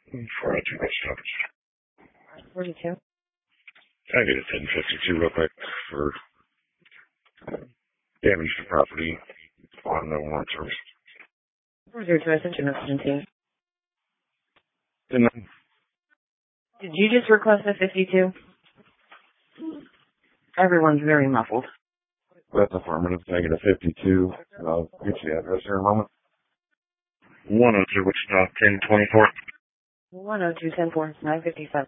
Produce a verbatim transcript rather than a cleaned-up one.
four oh two West Stockton. forty-two. Can I get a ten fifty-two real quick for damage to property on the warrant service? Where's your attention, team? Didn't Did you just request a fifty-two? Everyone's very muffled. That's affirmative. Can I get a fifty-two? And I'll get you the address here in a moment. one oh two Wichita, ten twenty-four. one oh two ten four, nine fifty-seven.